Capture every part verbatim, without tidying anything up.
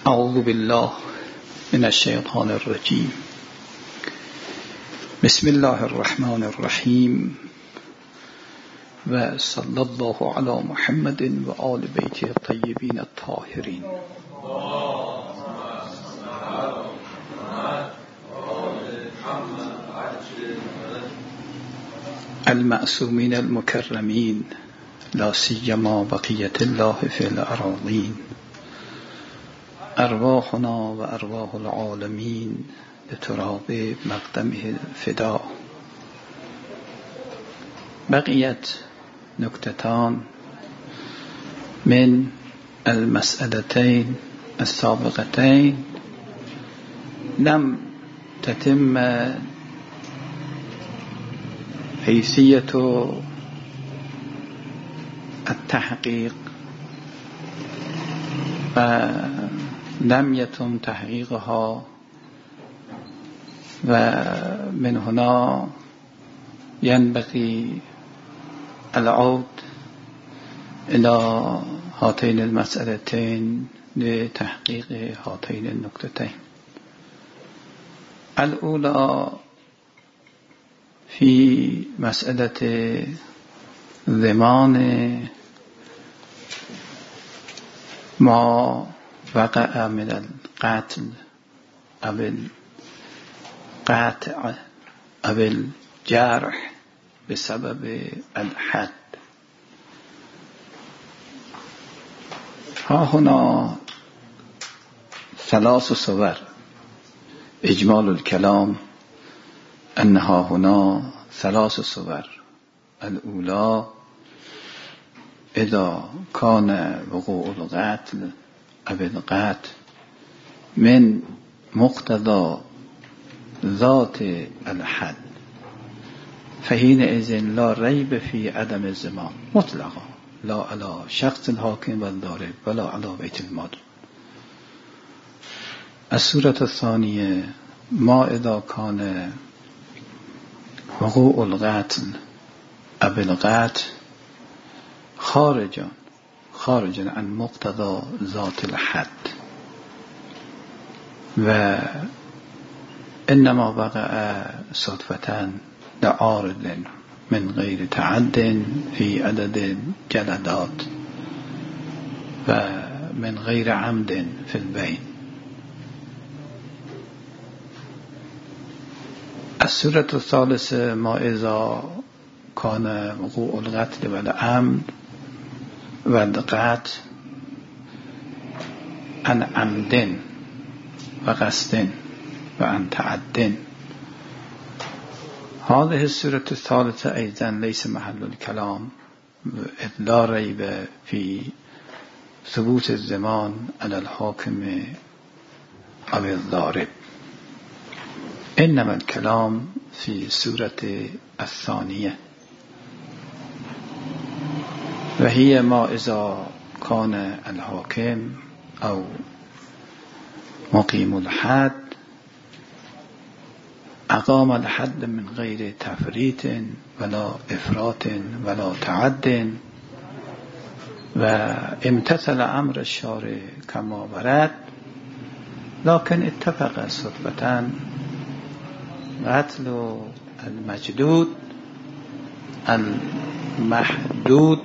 اعوذ بالله من الشیطان الرجیم. بسم الله الرحمن الرحیم و صلی الله علی محمد و آل بیته الطیبین الطاهرین. المعصومین المکرمین لا سیما بقیت الله فی الاراضین. ارواحنا و ارواح العالمین بتراب مقدمه فدا. بقیت نکتتان من المسألتين السابقتين لم تتم حیثیت التحقیق و لم يتم تحقیقها، و من هنا ينبغي العود إلى هاتين المسألتين لتحقيق هاتين النكتتين. الأولى في مسألة ضمان ما وقع من القتل أو القطع أو الجرح بسبب الحد. ها هنا ثلاث صور. إجمال الكلام أنها هنا ثلاث صور. الأولى إذا كان وقوع القتل أو القطع من مقتضى ذات الحد فحينئذ لا ريب في عدم الزمان مطلقا، لا على شخص الحاكم والضارب ولا على بيت المال. الصورة الثانية ما إذا كان وقوع القتل أو القطع خارجا خارجا عن مقتضى ذات الحد و انما وقع صدفة لعارض من غير تعد في عدد جلدات و من غير عمد في البين. الصورة الثالثة ما إذا كان وقوع القتل والعمد والقطع عن عمد و قصد و عن تعد. هذه الصورة الثالثة أيضا ليس محل الكلام، لا ريب في ثبوت الزمان على الحاكم أو الضارب. إنما الكلام في الصورة الثانية وهي ما إذا كان الحاكم أو مقيم الحد أقام الحد من غير تفريط ولا إفراط ولا تعد وامتثل أمر الشارع كما ورد، لكن اتفق صدفة قتل المجدود المحدود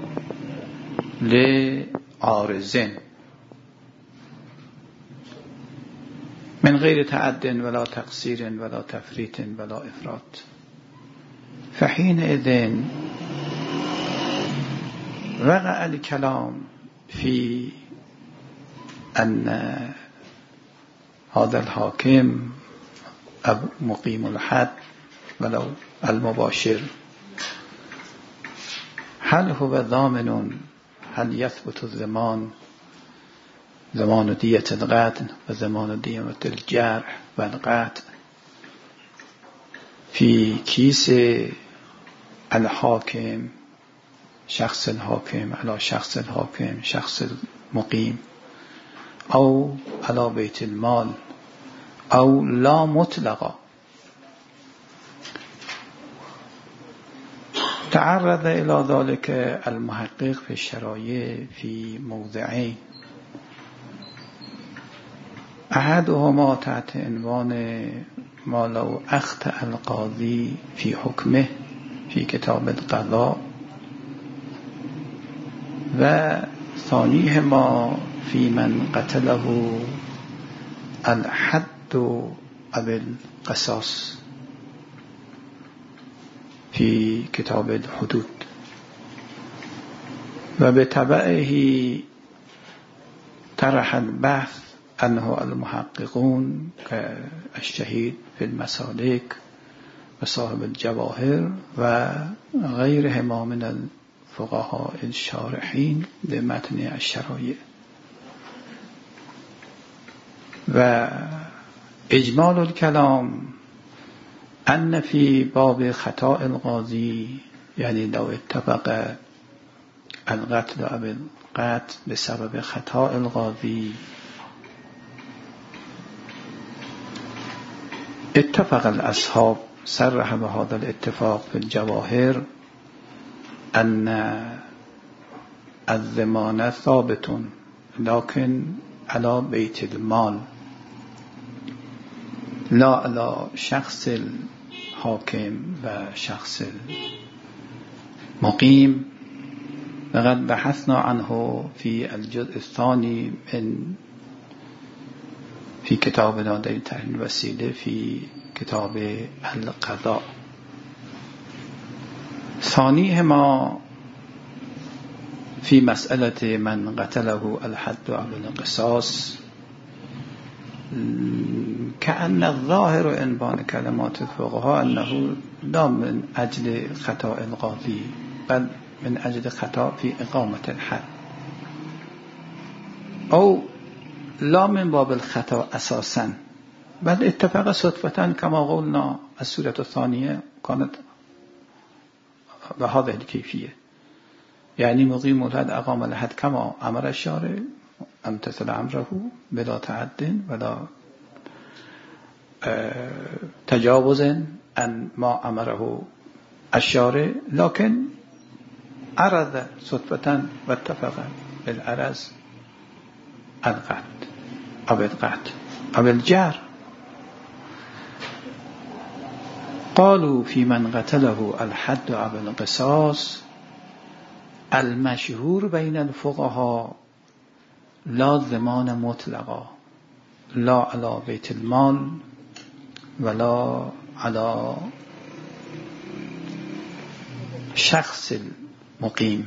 لعارضين من غير تعد ولا تقصير ولا تفريط ولا إفراط. فحينئذ وقع الكلام في أن هذا الحاكم أو مقيم الحد ولو المباشر هل هو ضامن، هل يثبت الزمان زمان دية القتل و زمان دية الجرح والقطع في كيس الحاكم، شخص الحاكم على شخص الحاكم شخص المقيم، أو على بيت المال، أو لا مطلقا. تعرض إلى ذلك المحقق في الشرائع في موضعين. احدهما تحت عنوان ما لو اخطأ القاضی فی حکمه فی کتاب القضاء و ثانیهما فی من قتله الحد او القصاص فی کتاب الحدود و به تبعه طرح البحث انه المحققون كالشهيد في المسالك وصاحب الجواهر و غیرهما من الفقهاء الشارحين لمتن الشرایع. و اجمال الكلام ان في باب خطأ القاضي يعني لو اتفق القتل او القتل بسبب خطأ القاضي اتفق الاصحاب صرح بهذا الاتفاق في الجواهر ان الضمان ثابت لكن على بيت المال لا على شخص الحاكم و شخص المقيم. وقد بحثنا عنه في الجزء الثاني من في كتابنا در تحرير الوسيلة في كتاب القضاء. ثانيهما في مسألة من قتله الحد أو القصاص كأن الظاهر عنوان كلمات الفقهاء أنه لا من أجل خطأ القاضي بل من أجل خطأ في إقامة الحد أو لا من باب الخطأ أساسا بل اتفق صدفة كما قلنا السورة الثانية كانت بهذه الكيفية يعني مقيم الحد أقام الحد كما أمر الشارع امتثل أمره بلا تعد ولا تجاوز عن ما أمره الشارع لكن عرض صدفة واتفق بالعرض القتل أو القتل أو الجار. قالوا في من قتله الحد أو القصاص المشهور بين الفقهاء لا ضمان مطلقا لا على بيت المال ولا على شخص المقيم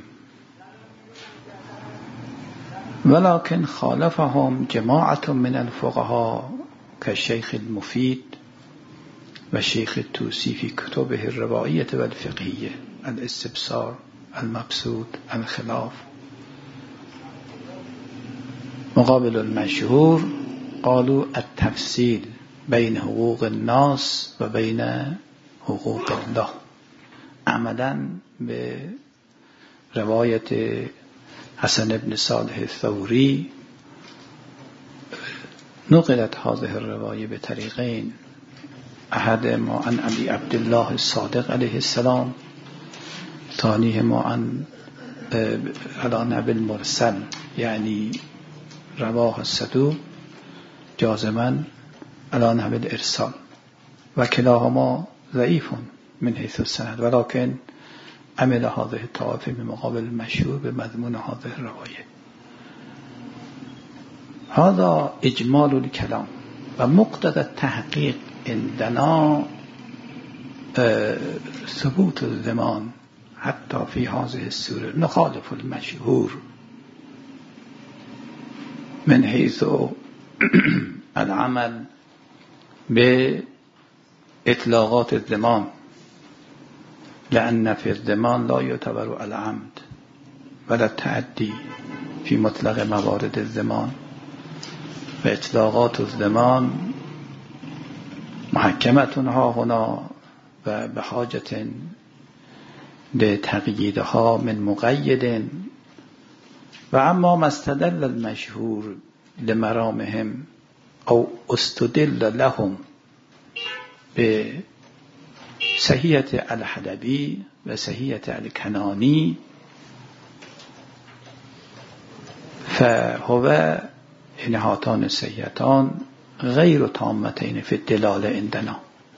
ولكن خالفهم جماعة من الفقهاء كالشيخ المفيد والشيخ التوسي في كتبه الروائية والفقهية الاستبصار المبسوط الخلاف. مقابل المشهور قالوا التفصيل بين حقوق الناس و بين حقوق الله. عملا به روایت حسن بن صالح الثوری نقلت هذه الرواية بطريقين أحدهما عن أبي عبد الله الصادق عليه السلام ثانيهما عن على نبي المرسل يعني رواه الصدوق جازما على نحو الإرسال وكلاهما ضعيف من حيث السند ولكن عمل هذه الطائفة بمقابل المشهور بمضمون هذه الرواية. هذا إجمال الكلام ومقتضى التحقيق عندنا ثبوت الضمان حتى في هذه السورة نخالف المشهور من حيث العمل بإطلاقات الضمان لأن في الضمان لا يعتبر العمد ولا التعدي في مطلق موارد الضمان وإطلاقات الضمان محكمة ها هنا و بحاجة لتقييدها من مقيد. و اما ما استدل المشهور لمرامهم او استدل لهم بصحية الحلبي و صحية الكناني فهو إن هاتان الصحيحتان غیر تامتین فی الدلال عندنا.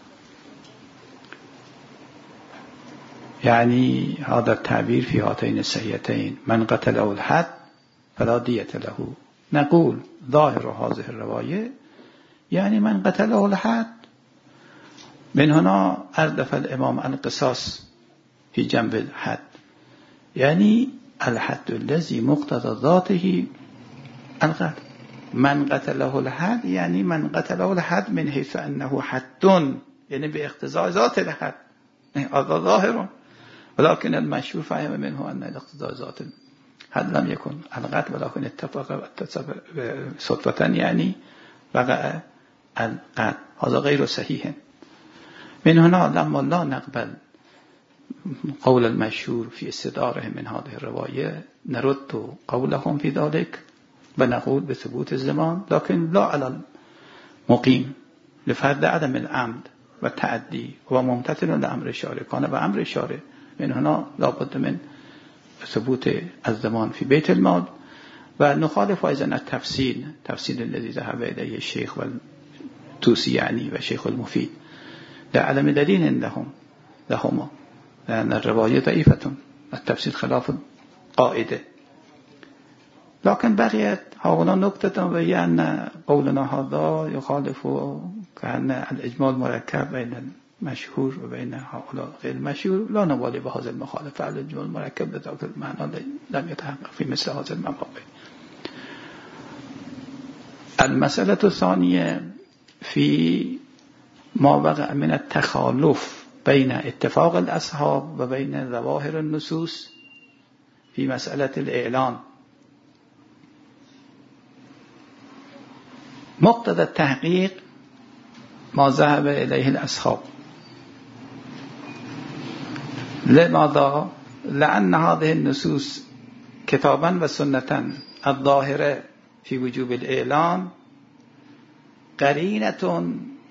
یعنی هذا التعبیر فی هاتین السیئتین من قتله الحد فلا دیت له. نقول ظاهر هذه الرواية يعني من قتله الحد. من هنا أردف الإمام القصاص في جنب الحد، يعني الحد الذي مقتضى ذاته القتل. من قتله الحد يعني من قتله الحد من حيث أنه حد، يعني باقتضاء ذات الحد، هذا ظاهر. ولكن المشهور فهم منه أن الاقتضاء ذات الحد لم يكن القتل، ولكن اتفق صدفة يعني وقع القتل. هذا غير صحيح. من هنا لما لا نقبل قول المشهور في استدارهم من هذه الرواية نرد قولهم في ذلك ونقول بثبوت الزمان، لكن لا على المقيم لفرد عدم العمد والتعدي وممتثل لأمر الشارع كان بأمر الشارع. من هنا لا بد من ثبوت الزمان في بيت المال. ونخالف أيضا التفصيل تفصيل الذي ذهب إليه الشيخ والتوسي يعني والشيخ المفيد لعدم دليل عندهم لهما، لأن الرواية ضعيفة، التفسير خلاف قاعدة. لكن بقيت هنا نقطة وهي أن قولنا هذا يخالف كأن الإجمال مركب بين المشهور وبين هؤلاء غير المشهور. لا نبالي بهذا المخالفة. الإجمال مركب بذلك المعنى لم يتحقق في مثل هذا المواقع. المسألة الثانية في ما وقع من التخالف بين اتفاق الأصحاب وبين ظواهر النصوص في مسألة الإعلان. مقتضى التحقيق ما ذهب إليه الأصحاب. لماذا؟ لأن هذه النصوص كتابا وسنة الظاهرة في وجوب الإعلان قرينة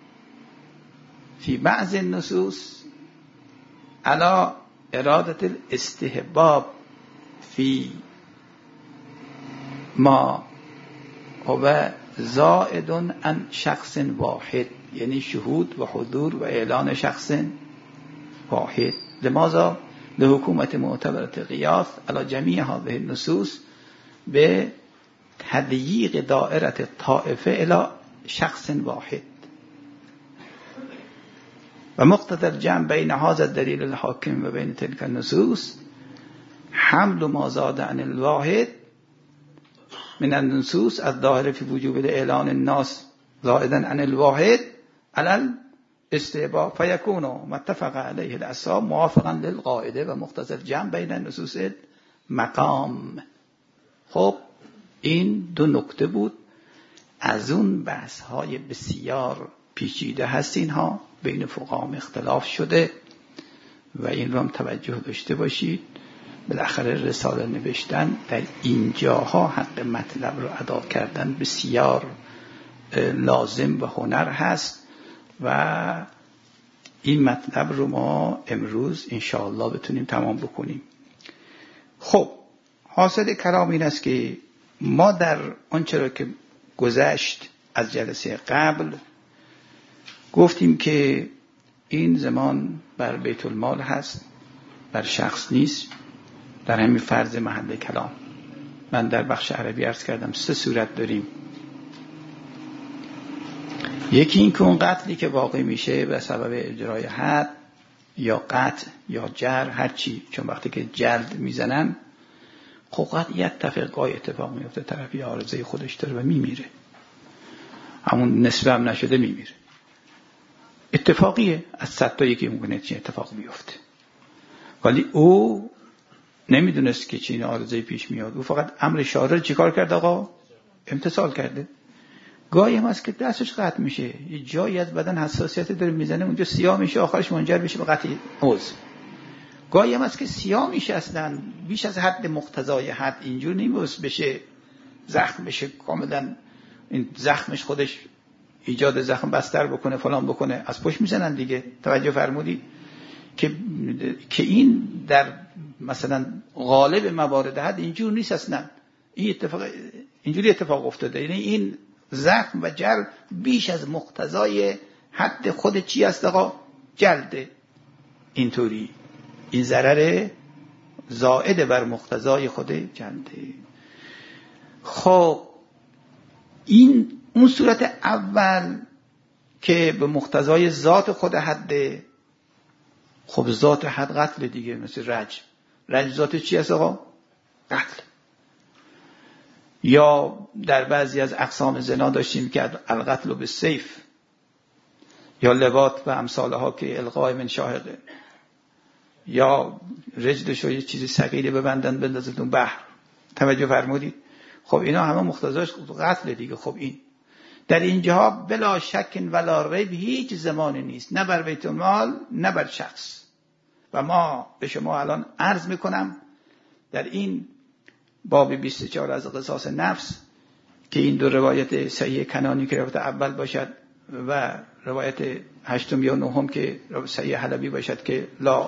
في بعض النصوص على إرادة الاستحباب في ما هو زائد عن شخص واحد، يعني شهود وحضور وإعلان شخص واحد. لماذا؟ لحكومة معتبرة قياس على جميع هذه النصوص بتضييق دائرة الطائفة إلى شخص واحد. ومقتضى الجمع بين هذا الدليل الحاكم وبين تلك النصوص حمل ما زاد عن الواحد من النصوص الظاهرة في وجوب الإعلان الناس زائدا عن الواحد على الاستحباب، فيكون ما اتفق عليه الأصحاب موافقا للقاعدة ومقتضى الجمع بين النصوص مقام. خب این دو نکته بود از اون بحث های بسیار پیچیده هست. اینها بین فقهاء اختلاف شده و این رو هم توجه داشته باشید. بالاخره رساله نوشتن در اینجاها حق مطلب رو ادا کردن بسیار لازم و هنر هست و این مطلب رو ما امروز انشاءالله بتونیم تمام بکنیم. خب حاصل کلام این است که ما در آنچه را که گذشت از جلسه قبل گفتیم که این زمان بر بیت المال هست، بر شخص نیست. در همین فرض محل کلام من در بخش عربی عرض کردم سه صورت داریم. یکی این که اون قتلی که واقع میشه به سبب اجرای حد یا قطع یا جر هر چی، چون وقتی که جلد میزنن خب قطعیت تفقای اتفاق میفته، طرفی عارضه خودش داره و میمیره، همون نصفه هم نشده میمیره. اتفاقیه، از صد تا یکی ممکنه چه اتفاق بیفته، ولی او نمیدونست که چین عارضه پیش میاد. او فقط امر شارع چیکار کرد آقا؟ امتثال کرده. گاهی هم هست که دستش قطع میشه، یه جایی از بدن حساسیت داره میزنه اونجا سیاه میشه، آخرش منجر میشه به قطع عضو. گاهی هم هست که سیاه میشه اصلا بیش از حد مقتضای حد، اینجور نمیوست بشه زخم بشه کاملا این زخمش خودش ایجاد زخم بستر بکنه فلان بکنه، از پشت میزنن دیگه. توجه فرمودی که که این در مثلا غالب موارد حد اینجور نیست اصلا. این اتفاق اینجوری اتفاق افتاده، یعنی این زخم و جلد بیش از مقتضای حد خود چی است آقا؟ جلده. اینطوری این ضرر زائد بر مقتضای خود جلده. خب این اون صورت اول که به مقتضای ذات خود حده، خب ذات حد قتل دیگه، مثل رجم. رجم ذات چی است آقا؟ قتل. یا در بعضی از اقسام زنا داشتیم که القتل بالسیف، یا لواط و امثالها که القاء من شاهقه، یا رجلشو یه چیزی ثقیله ببندن بندازتون بحر. توجه فرمودید؟ خب اینا همه مقتضاش قتل دیگه. خب این در اینجا بلا شک ولا ریب هیچ زمانی نیست، نه بر بیت المال نه بر شخص. و ما به شما الان عرض میکنم در این باب بیست و چهار از قصاص نفس که این دو روایت صحیح کنانی که روایت اول باشد و روایت هشتم یا نهم که صحیح حلبی باشد که لا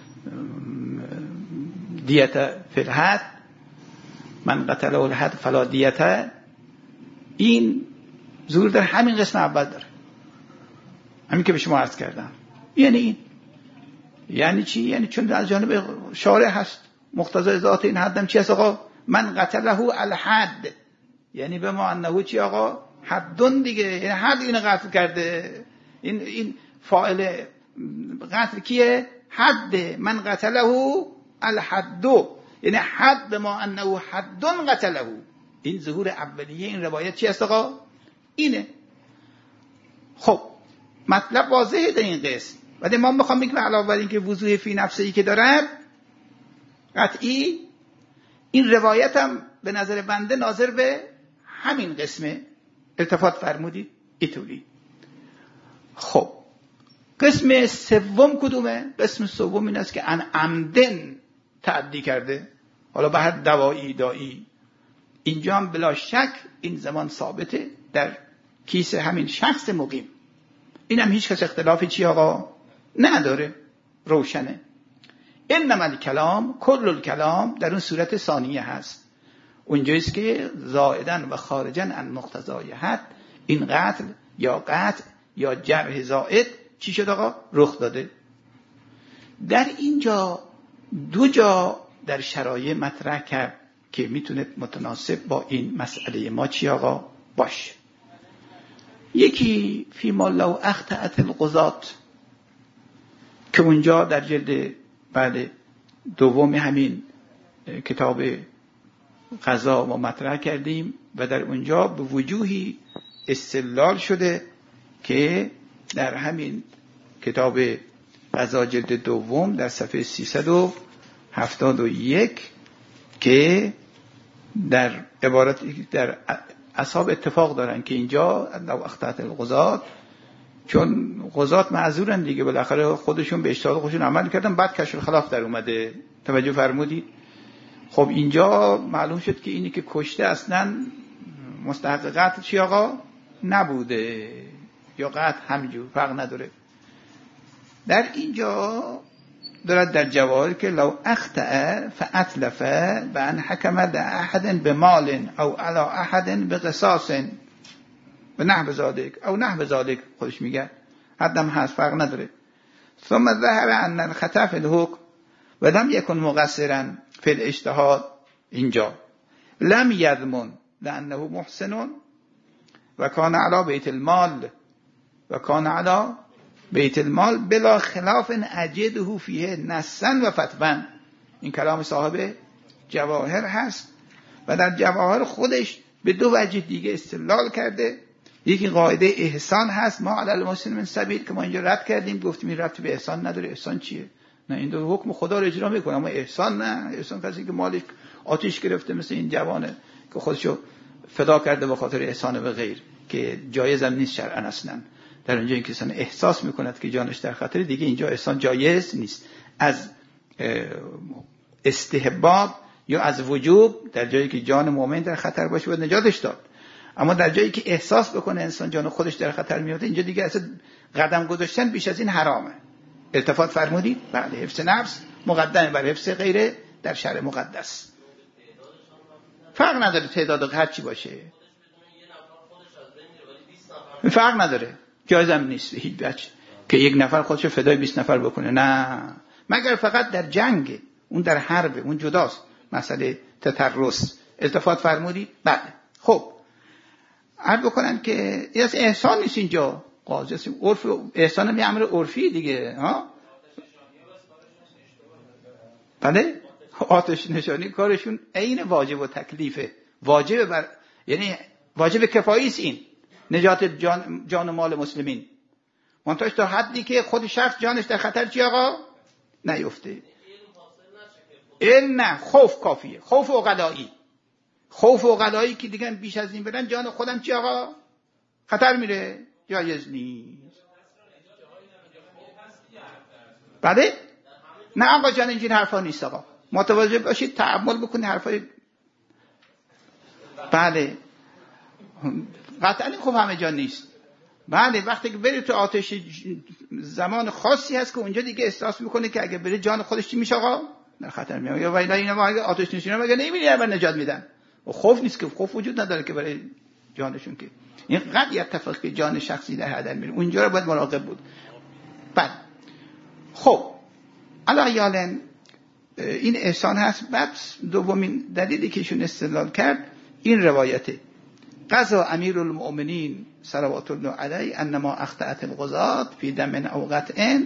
دیت فی الحد، من قتله الحد فلا دیت، این ظهور در همین قسم اول داره، همین که به شما عرض کردم. یعنی این یعنی چی؟ یعنی چون از جانب شارع هست مقتضای ذات این حدم چی هست آقا؟ من قتله الحد، یعنی به ما انه چی آقا؟ حدون دیگه، یعنی حد اینو قتل کرده. این این فاعل قتل کیه؟ حد. من قتله الحد، یعنی حد به ما انه حدون قتله. این ظهور اولیه این روایت چی هست آقا؟ اینه. خب مطلب واضحه در این قسم، ولی ما میخوام بگم علاوه بر این که وضوح فی نفسی که دارد قطعی، این روایت هم به نظر بنده ناظر به همین قسمه. التفات فرمودید اینطوری. خب قسم سوم کدومه؟ قسم سوم این است که ان عمدن تعدی کرده، حالا به هر دوایی دایی. اینجا هم بلا شک این زمان ثابته در کیس همین شخص مقیم. این هم هیچ کس اختلافی چی آقا نداره، روشنه. انما الکلام کل الکلام در اون صورت ثانیه هست، اونجاییست که زائدن و خارجن عن مقتضای حد این قتل یا قطع یا جرح زائد چی شد آقا؟ رخ داده. در اینجا دو جا در شرایع مطرح کرد که میتونه متناسب با این مسئله ما چی آقا باشه. یکی فی ما لو اخطأت القضات که اونجا در جلد بعد دوم همین کتاب قضا ما مطرح کردیم و در اونجا به وجوهی استدلال شده که در همین کتاب قضا جلد دوم در صفحه سیصد و هفتاد و یک که در عبارت در اصحاب اتفاق دارن که اینجا لو اخطأت القضات، چون قضات معذورن دیگه، بالاخره خودشون به اجتهاد خودشون عمل کردن، بعد کشف الخلاف در اومده. توجه فرمودید؟ خب اینجا معلوم شد که اینی که کشته اصلا مستحق قتل چی آقا نبوده، یا قتل همینجور فرق نداره. در اینجا دارد در جواهر که لو اخطأ فاتلف بان حکم احد بمال او علی احد بقصاص به نحو ذالک او نحو ذالک، خودش میگه حدم هست فرق نداره. ثم ظهر ان الخطا فی الحکم و لم یکن مقصرا فی الاجتهاد، اینجا لم یضمن لانه محسن و کان علی بیت المال و کان علی بیت المال بلا خلاف اجده فیه نصا و فتوا. این کلام صاحب جواهر هست و در جواهر خودش به دو وجه دیگه استدلال کرده. یکی قاعده احسان هست، ما علی المحسن من سبیل، که ما اینجا رد کردیم، گفتیم این ربطی به احسان نداره. احسان چیه؟ نه این دو حکم خدا رو اجرا میکنه، اما احسان نه. احسان کسی که مالش آتش گرفته مثل این جوانه که خودشو فدا کرده به خاطر احسان به غیر، که جایز هم نیست شرعاً اصلا. در اونجا این کسان احساس میکند که جانش در خطر، دیگه اینجا احسان جایز نیست. از استحباب یا از وجوب در جایی که جان مؤمن در خطر باشه باید نجاتش داد، اما در جایی که احساس بکنه انسان جان خودش در خطر میفته، اینجا دیگه اصلا قدم گذاشتن بیش از این حرامه. التفات فرمودید؟ بله، حفظ نفس مقدم بر حفظ غیره در شرع مقدس. فرق نداره تعداد هر چی باشه. فرق نداره، جایزم نیست هیچ بچه که یک نفر خودش فدای بیست نفر بکنه، نه، مگر فقط در جنگ، اون در حرب، اون جداست. مسئله تطرس التفات فرمودی؟ بله. خب عرض بکنم که این احسان نیست، اینجا قاضی است، عرف احسان هم یه امر عرفی دیگه ها. بله آتش نشانی کارشون عین واجب و تکلیفه، واجب بر، یعنی واجب کفایی است این نجات جان, جان و مال مسلمین، منتهاش تا حدی که خود شخص جانش در خطر چی آقا نیفته. این نه، خوف کافیه، خوف عقلایی، خوف عقلایی که دیگه بیش از این برن جان خودم چی آقا خطر میره، جایز نیست. بله نه آقا جان اینجور حرفا نیست آقا، متوجه باشید، تأمل بکنید حرفای. بله قطعا این خوب همه جا نیست. بله وقتی که بری تو آتش زمان خاصی هست که اونجا دیگه احساس میکنه که اگه بره جان خودش چی میشه آقا در خطر میاد، یا ولی اینا ما اگه آتش نشینا مگه نمیری اول نجات میدن، و خوف نیست که، خوف وجود نداره که برای جانشون، که این قد یتفق که جان شخصی در هدر میره، اونجا رو باید مراقب بود. بعد خب علیاً این احسان هست. بعد دومین دلیلی که ایشون استدلال کرد این روایته، قضا امیر المؤمنین صلوات الله علیه انما اخطأت القضاة فی دم او قطع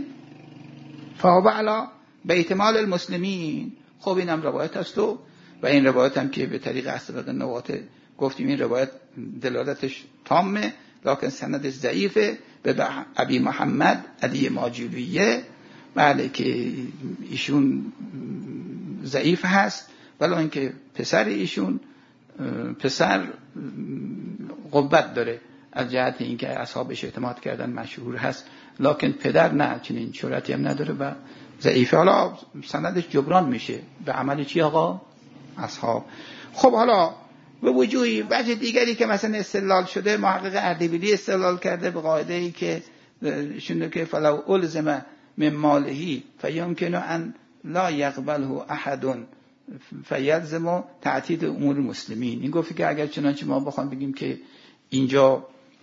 فهو علی باحتمال المسلمین. خب اینم روایت است و و این روایت هم که به طریق اسبق نوات گفتیم این روایت دلالتش تامه، لکن سندش ضعیفه به ابی محمد علی ماجوریه، بله که ایشون ضعیف هست، ولی اینکه پسر ایشون پسر قوت داره از جهت اینکه اصحابش اعتماد کردن مشهور هست، لکن پدر نه، چنین شهرتی هم نداره و ضعیفه. حالا سندش جبران میشه به عمل چی آقا اصحاب. خب حالا به وجوهی وجه دیگری که مثلا استدلال شده، محقق اردبیلی استدلال کرده به قاعده ای که شنو که فلو الزم من مالهی فیمکن ان لا یقبله احد فیلزم تعطیل امور المسلمین. این گفت که اگر چنانچه ما بخوام بگیم که اینجا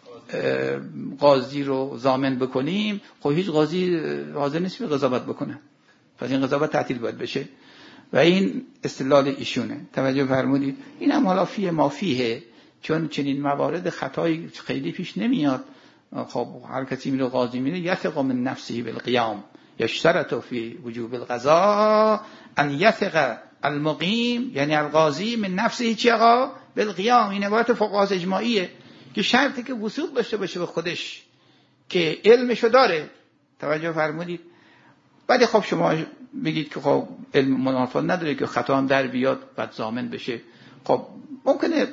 قاضی رو ضامن بکنیم، خب هیچ قاضی حاضر نیست به قضاوت بکنه، پس این قضاوت تعطیل باید بشه، و این استدلال ایشونه. توجه فرمودید؟ این هم حالا فیه ما فیه، چون چنین موارد خطایی خیلی پیش نمیاد. خب هر کسی میره قاضی میره یثق من نفسه بالقیام یشترط فی وجوب القضاء ان یثق المقیم، یعنی القاضی من نفسه چی آقا بالقیام. این عبارت فقهاء اجماعیه که شرطی که وثوق داشته باشه به خودش که علمشو داره. توجه فرمودید؟ بعد خب شما بگید که خب علم منافات نداره که خطا هم در بیاد بعد ضامن بشه. خب ممکنه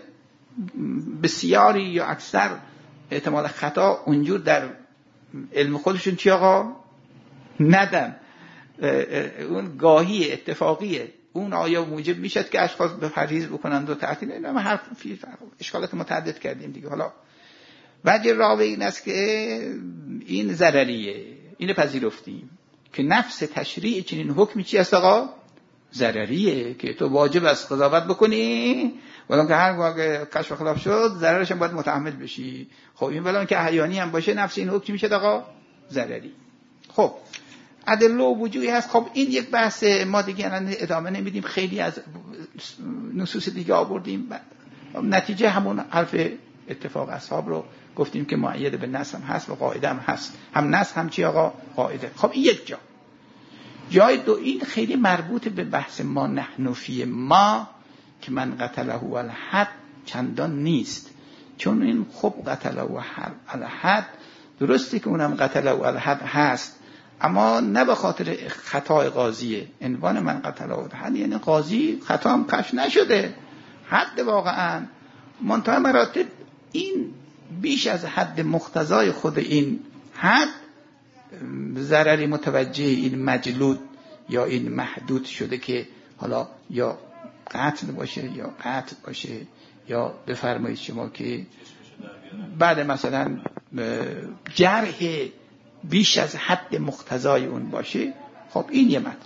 بسیاری یا اکثر احتمال خطا اونجور در علم خودشون چی آقا ندن، اون گاهی اتفاقیه، اون آیا موجب میشد که اشخاص به پرهیز بکنند و تعطیل؟ اینا ما حرف اشکالات متعدد کردیم دیگه. حالا وجه راوی این است که این ضرریه، اینو پذیرفتیم که نفس تشریع چنین حکمی چی است آقا ضرریه، که تو واجب است قضاوت بکنی، ولی که هر واقع کشف خلاف شد ضررش هم باید متحمل بشی. خب این ولی که احیانی هم باشه نفس این حکم میشه آقا ضرری. خب ادله و وجوهی هست. خب این یک بحث ما دیگه ادامه نمیدیم، خیلی از نصوص دیگه آوردیم، نتیجه همون حرف اتفاق اصحاب رو گفتیم که مؤید به نص هم هست و قاعده هم هست، هم نص هم چی آقا قاعده. خب این یک جا. جای دو این خیلی مربوط به بحث ما نحنفی ما که من قتله الحد چندان نیست، چون این خب قتله الحد درسته که اونم قتله الحد هست، اما نه به خاطر خطای قاضیه. عنوان من قتله الحد یعنی قاضی خطا هم کشف نشده، حد واقعا منتهی مراتب این بیش از حد مقتضای خود این حد ضرری متوجه این مجلود یا این محدود شده که حالا یا قتل باشه یا قتل باشه یا بفرمایید شما که بعد مثلا جرح بیش از حد مقتضای اون باشه. خب این یه مطلب.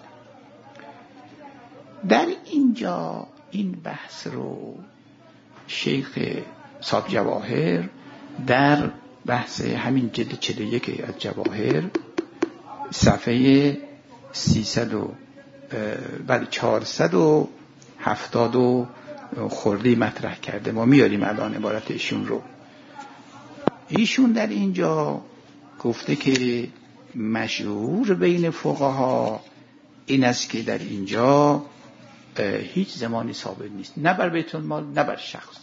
در اینجا این بحث رو شیخ صاحب جواهر در بحث همین جلد چهل و یک از جواهر صفحه سیصد و بعد چهارصد و هفتاد و خردی مطرح کرده. ما میاریم الان عبارت ایشون رو. ایشون در اینجا گفته که مشهور بین فقها این است که در اینجا هیچ زمانی ثابت نیست، نه بر بیت المال نه بر شخص.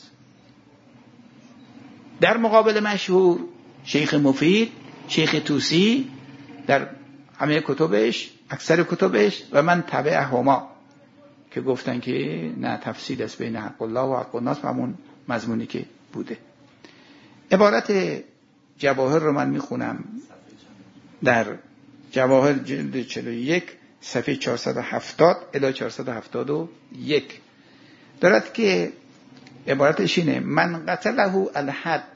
در مقابل مشهور شیخ مفید، شیخ توسی در همه کتبش، اکثر کتبش و من تبع هما که گفتن که نه تفصیل است بین حق الله و حق الناس و همون مضمونی که بوده. عبارت جواهر رو من میخونم. در جواهر جلد چهل و یک صفحه چهارصد و هفتاد الی چهارصد و هفتاد و یک دارد که عبارتش اینه: من قتله الحد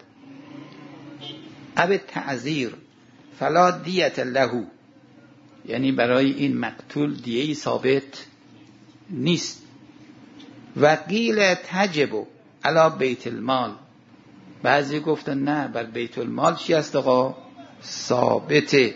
او تعزیر فلا دیت له، یعنی برای این مقتول دیهی ثابت نیست. و قیل تجب علی بیت المال، بعضی گفتن نه بر بیت المال چی است آقا؟ ثابته.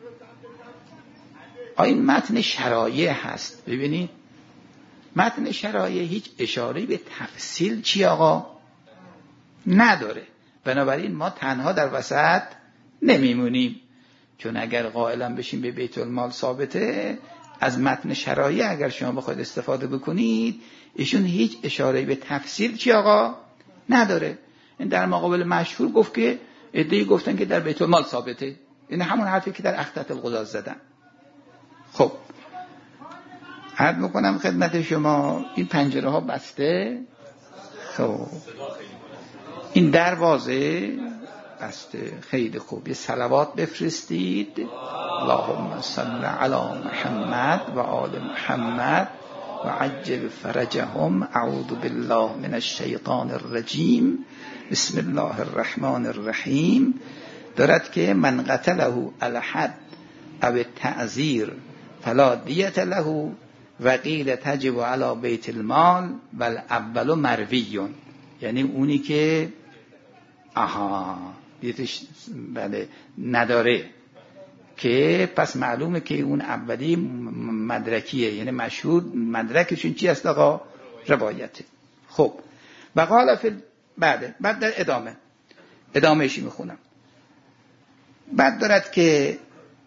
این متن شرایع هست. ببینید متن شرایع هیچ اشاره به تفصیل چی آقا نداره. بنابراین ما تنها در وسط نمیمونیم، چون اگر قائلا بشیم به بیت المال ثابته، از متن شرایع اگر شما بخواید استفاده بکنید ایشون هیچ اشاره به تفصیل چی آقا نداره. این در مقابل مشهور گفت که عده‌ای گفتن که در بیت المال ثابته. این همون حرفی که در اخطاء القضاة زدن. خب عرض میکنم خدمت شما این پنجره ها بسته. خب این دروازه بسته. خیلی خوب. یه صلوات بفرستید. اللهم صل علی محمد و آل محمد و عجل فرجهم. اعوذ بالله من الشیطان الرجیم. بسم الله الرحمن الرحیم. دارد که من قتله الحد او تعزیر فلا دیت له و قیل تجب علی بیت المال بل اول مرویون، یعنی اونی که آها دیتش بله نداره، که پس معلومه که اون اولی مدرکیه، یعنی مشهور مدرکشون چی است آقا؟ روایته. خب بقال فی بعد بعد در ادامه ادامهشی میخونم. بعد دارد که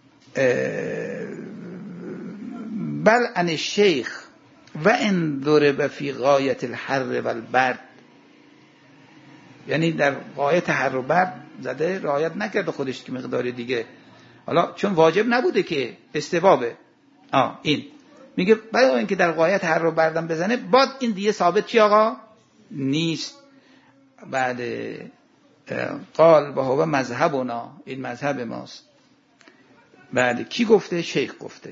بل ان الشیخ و ان ضرب فی غایت الحر و البرد، یعنی در غایت حر و برد زده، رعایت نکرده خودش که مقدار دیگه، حالا چون واجب نبوده که استوابه. آه این میگه برای اینکه در غایت حر و بردم بزنه بعد این دیگه ثابت چی آقا نیست. بعد قال و هو مذهبنا، این مذهب ماست. بعد کی گفته؟ شیخ گفته.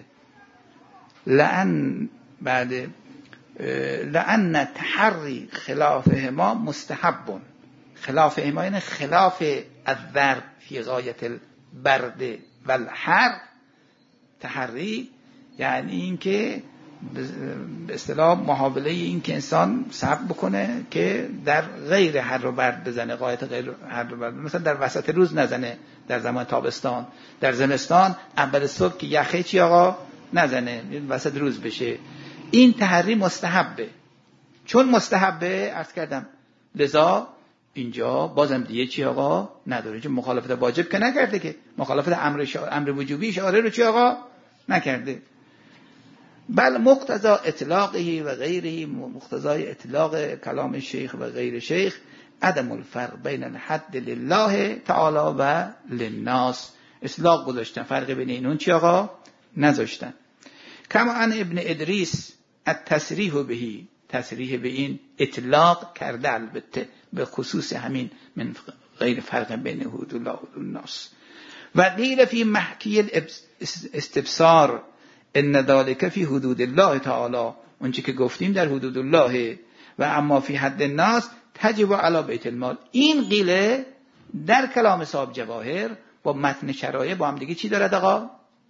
لعن بعد لعن تحری خلافهما مستحب. خلافهما یعنی خلاف الضرب فی غایت البرد و الحر. تحری یعنی این که به اصطلاح محاوله این که انسان صبر بکنه که در غیر حر و برد بزنه، غایت غیر حر و برد، مثلا در وسط روز نزنه در زمان تابستان، در زمستان اول صبح که یخه چی آقا نزنه، وسط روز بشه. این تحری مستحبه. چون مستحبه عرض کردم لذا اینجا بازم دیگه چی آقا نداره، چون مخالفت واجب که نکرده، که مخالفت امر شا... امر وجوبی اشاره رو چی آقا نکرده. بل مقتضا اطلاقه و غیره، مقتضای اطلاق کلام شیخ و غیر شیخ عدم الفرق بین الحد لله تعالی و للناس. اطلاق گذاشتن، فرق بین اینون چی آقا نذاشتن. کما ان ابن ادریس التصریح بهی، تصریح به این اطلاق کرده، البته به خصوص همین من غیر فرق بین حدود الله و الناس. و قیل فی محکی الاستبصار ان ذلک فی حدود الله تعالی، اونچه که گفتیم در حدود الله، و اما فی حد الناس تجب علی بیت المال. این قیله در کلام صاحب جواهر با متن شرایع با هم دیگه چی دارد آقا؟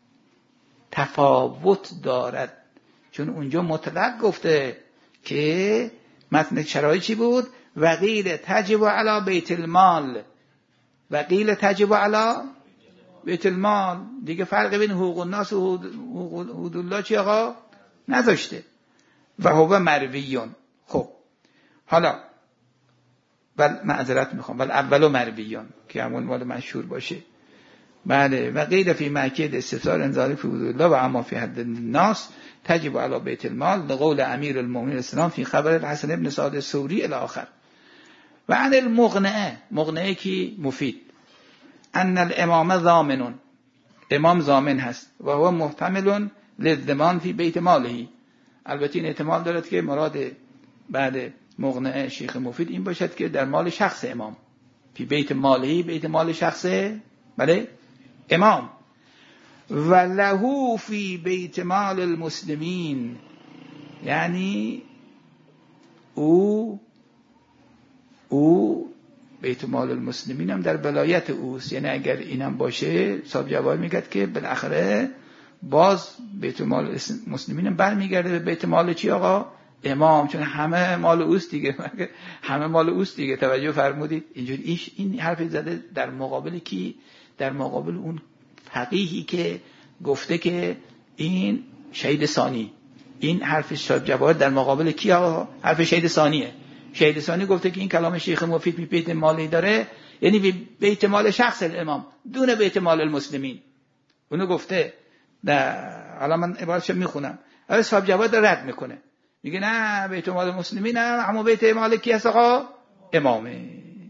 تفاوت دارد. چون اونجا مطلق گفته که متن شرایع چی بود؟ و قیل تجب علی بیت المال، و قیل تجب علی بیت المال، دیگه فرق بین حقوق الناس و حدود الله چی آقا نذاشته. و هو مرویون. خب حالا بل معذرت میخوام، بل اولو مرویون که همون مال مشهور باشه. بله. و قیل فی مأکید استفسار انذاری فی حدود الله و اما فی حد الناس تجب علی بیت المال لقول امیر المؤمنین السلام فی خبر الحسن ابن سعد الثوری الی آخر. و عن المغنعه، مغنعه کی؟ مفید. ان الامام ضامن، امام ضامن هست و هو محتمل للضمان فی بیت ماله. البته این احتمال دارد که مراد بعد مغنعه شیخ مفید این باشد که در مال شخص امام، فی بیت ماله، بیت مال شخص بله امام. و له فی بیت مال المسلمین، یعنی او او بیت مال المسلمین هم در ولایت اوست. یعنی اگر اینم باشه صاحب جواب میگه که بالاخره باز بیت مال مسلمین هم برمیگرده به بیت مال چی آقا؟ امام، چون همه مال اوست دیگه، همه مال اوست دیگه. توجه فرمودید؟ اینجوری ایش این حرف زده در مقابل کی؟ در مقابل اون فقیهی که گفته که این شهید ثانی. این حرف صاحب جواهر در مقابل کی آقا؟ حرف شهید ثانیه. شهید ثانی گفته که این کلام شیخ مفید بی بیت مالی داره، یعنی بی بیت مال شخص امام دون بیت مال المسلمین. اونو گفته. در حالا من عبارتش میخونم. اول صاحب جواهر رد میکنه، میگه نه بیت مال المسلمین نه، اما بیت مال کی هست آقا؟ امامه.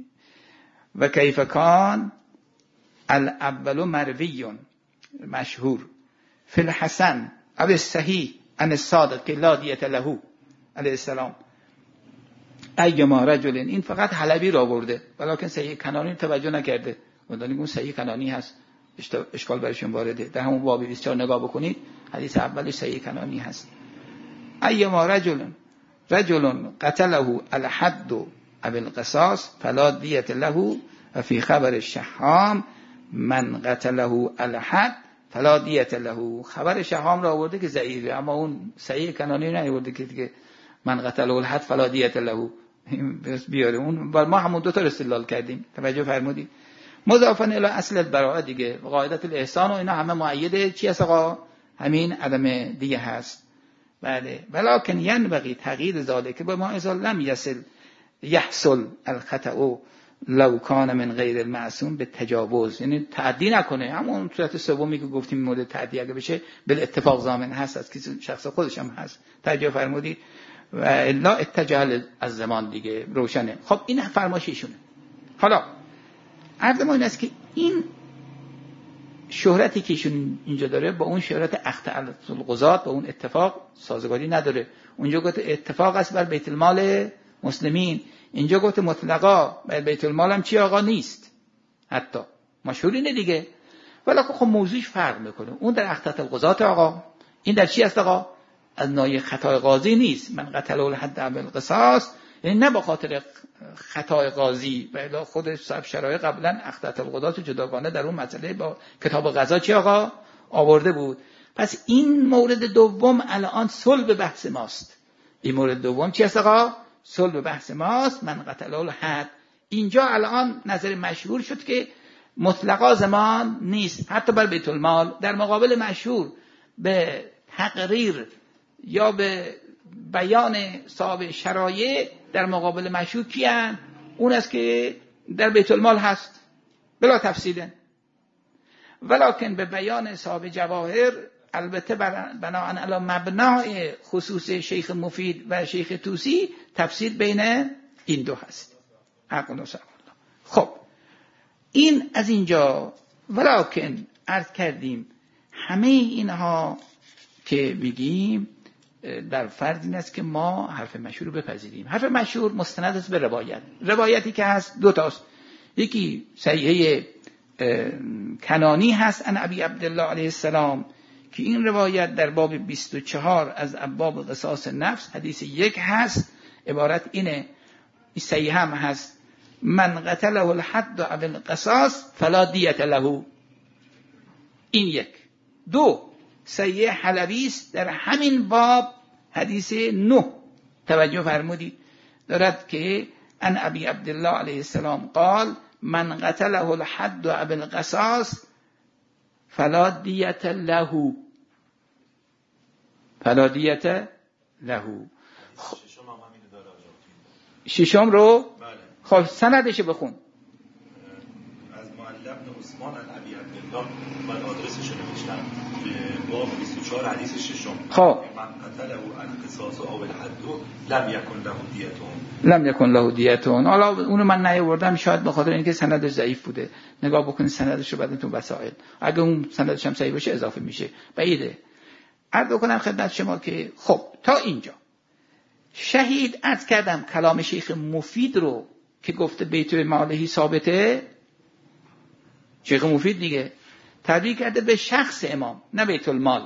و کیف کان الاول مرویون مشهور فی الحسن اب الصحیح ان الصادق که لا دیت له علیه السلام ایما رجل. این فقط حلبی را برده ولیکن صحیح کنانی توجه نکرده. مدانی اون صحیح کنانی هست، اشکال برشون وارده. در همون باب بیست و چهار نگاه بکنید، حدیث اولش صحیح کنانی هست. ایما رجل رجل قتله الحد او القصاص فلا دیت له. و فی خبر الشحام من قتله الحد فلا دیت له. خبر شحام را آورده که ضعیفه، اما اون صحیح کنانی نیاورده که دیگه من قتله الحد فلا دیت له بیاره. اون ما همون دو تا استدلال کردیم. توجه فرمودید؟ مضافاً الی اصل البراءه دیگه، قاعده الاحسان و اینا همه مؤید چی هست آقا؟ همین عدم دیگه هست. بله. ولکن ینبغی تغییر ذالک به ما اذا لم یصل یحصل الخطأ لو کان من غیر المعصوم به تجاوز، یعنی تعدی نکنه. همون صورت سومی که گفتیم مورد تعدی اگه بشه بالاتفاق ضامن هست، از کسی شخص خودش هم هست. توجه فرمودید؟ و الا اتجاه از زمان دیگه روشنه. خب این فرمایش ایشونه. حالا عرض ما این است که این شهرتی که ایشون اینجا داره با اون شهرت اخت القضات با اون اتفاق سازگاری نداره. اونجا گفت اتفاق است بر بیت المال مسلمین، اینجا گفت مطلقا بر بیت المال هم چی آقا نیست، حتی مشهور اینه دیگه. ولی خب موضوعش فرق میکنه. اون در اخت القضات آقا، این در چی است آقا؟ از نوع خطای قاضی نیست. من قتل الحد بالقصاص، یعنی نه با خاطر خطای قاضی، و خود صاحب شرایع قبلا اخطاء القضات جداگانه در اون مسئله با کتاب قضا چی آقا آورده بود. پس این مورد دوم الان صلب بحث ماست. این مورد دوم چی است آقا؟ صلب بحث ماست. من قتل الحد. اینجا الان نظر مشهور شد که مطلقا زمان نیست حتی بر بیت المال، در مقابل مشهور به تقریر یا به بیان صاحب شرایع در مقابل مشهور کیان؟ اون است که در بیت المال هست بلا تفصیل. ولکن به بیان صاحب جواهر البته بناء علی مبنای خصوص شیخ مفید و شیخ طوسی تفصیل بین این دو هست. حق و نصر الله. خب این از اینجا. ولکن عرض کردیم همه اینها که میگیم در فرض این است که ما حرف مشهور رو بپذیریم. حرف مشهور مستند است به روایت. روایتی که هست دو تاست. یکی صحیحه کنانی هست ان ابی عبدالله علیه السلام که این روایت در باب بیست و چهار از ابواب قصاص نفس حدیث یک هست. عبارت اینه، این صحیح هم هست، من قتله الحد او القصاص فلا دیت له. این یک. دو صحیح حلبی است در همین باب حدیث نه. توجه فرمودید؟ دارد که ان ابی عبدالله علیه السلام قال من قتله الحد و بالقصاص فلا دیت له، فلا دیت له. ششم رو خب سندش بخون. از معلم بن عثمان عن ابی عبدالله من آدرسش رو نوشتم باب بیست و چهار حدیث ششم. خب من قتله القصاص او الحد لم یکن له دیتون، لم یکن له دیتون. حالا اونو من نیاوردم شاید به خاطر اینکه سندش ضعیف بوده. نگاه بکنید سندش رو بعدن تو وسائل، اگه اون سندش هم صحیح باشه اضافه میشه. بعیده. عرض کنم خدمت شما که خب تا اینجا شهید عرض کردم کلام شیخ مفید رو که گفته بیت مالهی ثابته. شیخ مفید دیگه تبدیل کرده به شخص امام، نه بیت المال،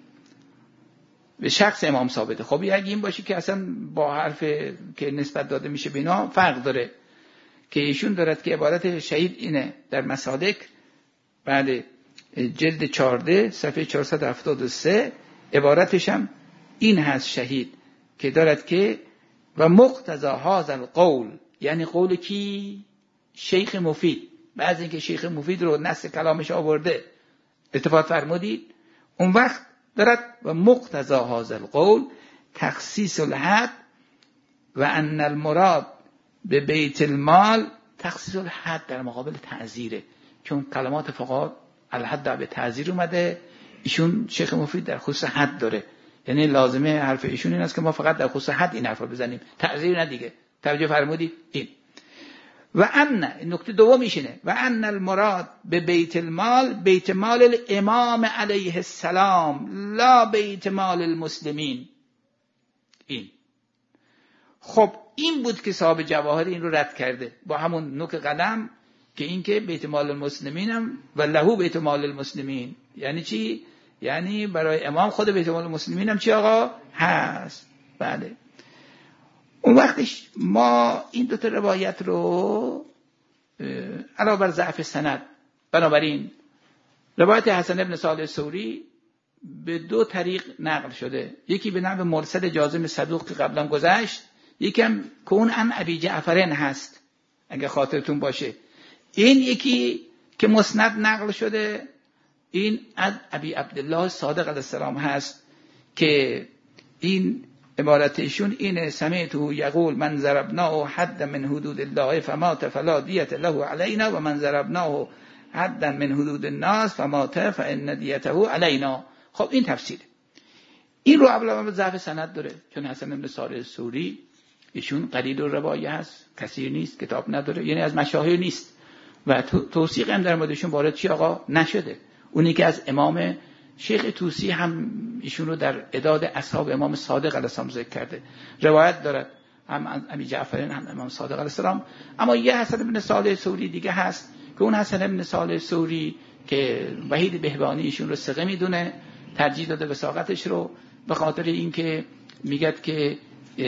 به شخص امام ثابته. خب اگه این باشه که اصلا با حرف که نسبت داده میشه بینا فرق داره، که ایشون دارد که عبارت شهید اینه در مسالک بعد جلد چهارده صفحه چهارصد و هفتاد و سه عبارتش هم این هست شهید که دارد که و مقتضی هذا القول، یعنی قول کی؟ شیخ مفید. بعضی اینکه شیخ مفید رو نص کلامش آورده اتفاق فرمودید، اون وقت دارد و مقتضی هذا القول تخصیص الحد و ان المراد به بیت المال تخصیص الحد در مقابل تعزیره، چون کلمات فقها الحد به تعزیر اومده، ایشون شیخ مفید در خصوص حد داره. یعنی لازمه حرف ایشون این است که ما فقط در خصوص حد این حرفا بزنیم، تعزیر نه دیگه. توجه فرمودید؟ این و ان نکته دومیش اینه و ان المراد به بیت المال بیت مال الامام علیه السلام لا بیت مال المسلمین. این خب این بود که صاحب جواهر این رو رد کرده با همون نوک قلم که این که بیت مال المسلمین هم و لهو بیت مال المسلمین یعنی چی؟ یعنی برای امام خود بیت مال المسلمین هم چی آقا؟ هست. بله. اون وقتش ما این دو تا روایت رو علاوه بر ضعف سند، بنابراین روایت حسن ابن صالح ثوری به دو طریق نقل شده، یکی به نحو مرسل جازم صدوق که قبلا گذشت، یکی هم که اون عن ابی جعفرین هست اگه خاطرتون باشه. این یکی که مسند نقل شده این از ابی عبدالله صادق علیه السلام هست که این عبارت ایشون اینه سمعته یقول من ضربناه حد من حدود الله فمات فلا دیت له علینا و من ضربناه حد من حدود الناس فمات فان دیته علینا. خب این تفسیره. این رو اولا به ضعف سند داره، چون حسن بن صالح ثوری ایشون قلیل الروایه هست، کثیر نیست، کتاب نداره، یعنی از مشاهیر نیست و توثیق هم در موردشون وارد چی آقا نشده. اونی که از امام شیخ طوسی هم ایشون رو در اعداد اصحاب امام صادق علیه السلام ذکر کرده، روایت دارد هم از ابی جعفرین هم امام صادق علیه السلام. اما یه حسن بن صالح ثوری دیگه هست که اون حسن بن صالح ثوری که وحید بهبانی ایشون رو ثقه میدونه، ترجیح داده وثاقتش رو به خاطر اینکه میگد که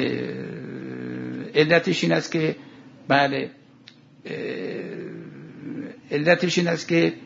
علتش این است که بله علتش این است که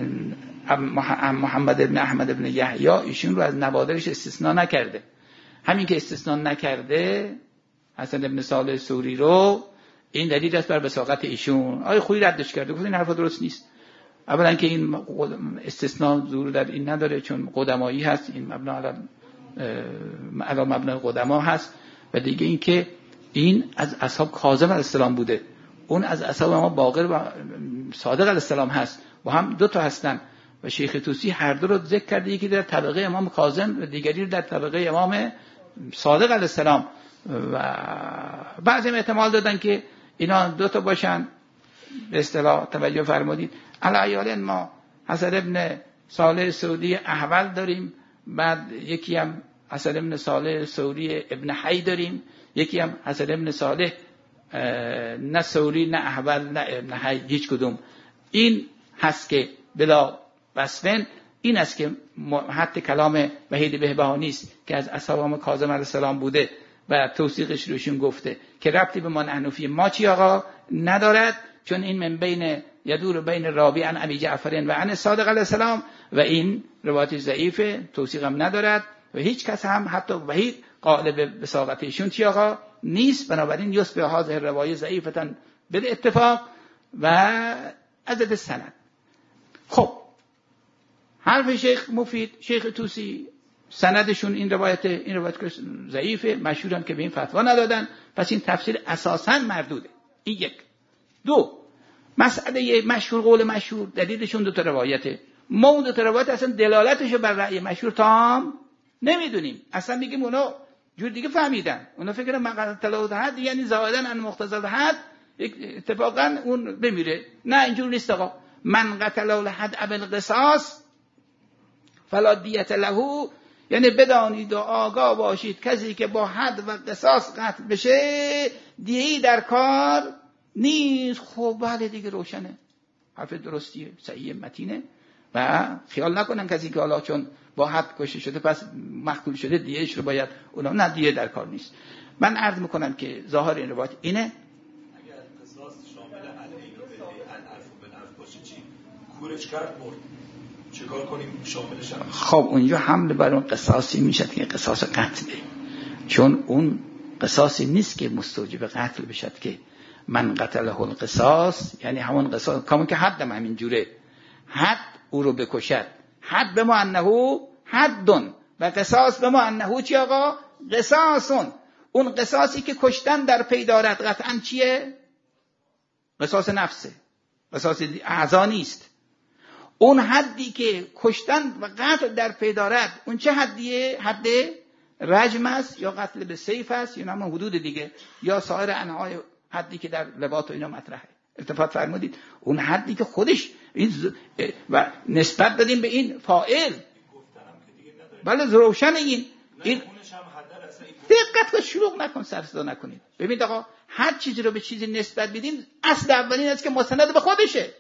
محمد ابن احمد ابن یحیی ایشون رو از نوادرش استثناء نکرده. همین که استثناء نکرده حسن ابن صالح ثوری رو، این دلیل است بر وثاقت ایشون. آقای خویی ردش کرده، گفت این حرف درست نیست. اولا که این استثناء ظهور در این نداره چون قدمایی هست، این مبنا علی مبنا قدما هست، و دیگه این که این از اصحاب کاظم علیه السلام بوده، اون از اصحاب ما باقر و صادق علیه السلام هست و هم دو تا هستن و شیخ طوسی هر دو رو ذکر کرده، یکی در طبقه امام کاظم و دیگری در طبقه امام صادق علیه السلام. و بعضی احتمال دادن که اینا دو تا باشن، به اصطلاح توجه فرمودید. علی ما حسن ابن صالح ثوری احول داریم، بعد یکی هم حسن ابن صالح ثوری ابن حی داریم، یکی هم حسن ابن صالح نه ثوری نه احول نه ابن حی، هیچ کدوم. این هست که بلا وصفن، این است که حتی کلام وحید بهبهانی است که از اصحاب کاظم علیه السلام بوده و توثیقش روشون گفته که ربطی به ما نحنفی ما چی آقا ندارد، چون این من بین یدور بین راوی عن ابی جعفرین و عن صادق علیه السلام و این روایت ضعیفه، توثیق هم ندارد و هیچ کس هم حتی وحید قائل به وثاقت ایشون چی آقا نیست. بنابراین یصبح هذه الروایه ضعیفه بالاتفاق و عدد سند. خب حرف شیخ مفید، شیخ طوسی سندشون این روایت این روایت که ضعیفه، مشهورن که به این فتوا ندادن، پس این تفسیر اساساً مردوده. این یک. دو، مسئله مشهور، قول مشهور، دلیلشون دو تا روایته. ما اون دو تا روایت اصلا دلالتشو بر رأی مشهور تام نمیدونیم، اصلا میگیم اونا جور دیگه فهمیدن، اونا فکر من قطع تلاوت حد یعنی زائدن ان مقتضى الحد اتفاقا اون بمیره. نه اینجور نیست آقا. من قتل الحد بالقصاص فلا دیت له، یعنی بدانید و آگاه باشید کسی که با حد و قصاص قتل بشه دیهی در کار نیست. خب بله دیگه روشنه، حرف درستیه، صحیح متینه. و خیال نکنن کسی که حالا چون با حد کشته شده پس محکوم شده دیهش رو باید اونا، نه دیه در کار نیست. من عرض میکنم که ظاهر این روایت اینه. اگر قصاص شامل العین و بالعین الف و بالالف باشه چی؟ کورش کرد مرد، چیکار کنیم شاملش هم؟ خب اونجا حمل بر اون قصاصی میشه که قصاص قتله، چون اون قصاصی نیست که مستوجب قتل بشد که من قتله القصاص، یعنی همون قصاص کامون که حدم همین جوره، حد او رو بکشد، حد به ما انه حدن و قصاص به ما انه چی آقا؟ قصاصون. اون قصاصی که کشتن در پی دارد قطعا چیه؟ قصاص نفسه، قصاص اعضا نیست. اون حدی که کشتن و قتل در پی دارد اون چه حدیه؟ حد رجم است یا قتل به سیف است یا همون حدود دیگه یا سایر انواع حدی که در لواط و اینا مطرحه. التفات فرمودید اون حدی که خودش این ز... و نسبت دادیم به این فاعل. بله روشن این این دقت کن، شلوغ نکن، سر صدا نکنید. ببینید آقا هر چیزی رو به چیزی نسبت بدیم اصل اولین است که مستند به خودشه.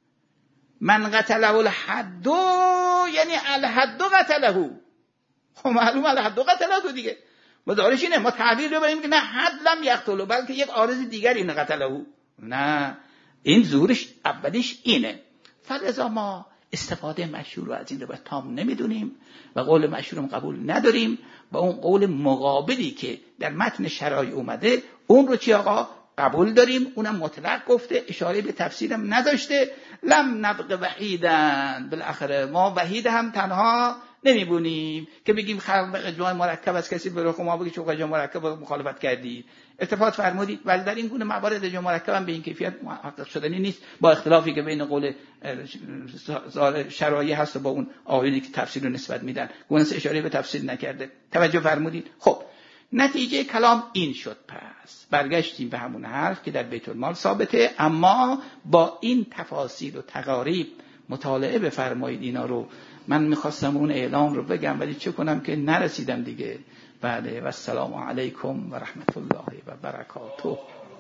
من قتله الحد یعنی الحد قتله، خب معلوم الحد قتله دیگه. مدارش اینه ما تعبیر رو بریم که نه حد لم یقتله بلکه یک عارض دیگر اینه قتله. نه این ظهورش اولیش اینه. فلذا ما استفاده مشهور رو از این روایت تام نمیدونیم و قول مشهورم قبول نداریم و اون قول مقابلی که در متن شرایع اومده اون رو چی آقا قبول داریم. اونم مطلق گفته، اشاره به تفسیرم نداشته. لم نبق وحیدن، بالاخره ما وحید هم تنها نمیبونیم که بگیم خلق اجماع مرکب از کسی به رخ ما بگی چون اجماع مرکب مخالفت کردی. اتفاق فرمودید ولی در این گونه موارد اجماع مرکب هم به این کیفیت محقق شدنی نیست، با اختلافی که بین قول شرایع هست و با اون آیونی که تفسیر رو نسبت میدن. گونه اشاره به تفسیر نکرده. توجه فرمودید. خب نتیجه کلام این شد. پس برگشتیم به همون حرف که در بیت المال ثابته، اما با این تفاصیل و تقاریب مطالعه بفرمایید اینا رو. من میخواستم اون اعلام رو بگم ولی چه کنم که نرسیدم دیگه. بله و السلام علیکم و رحمت الله و برکاته.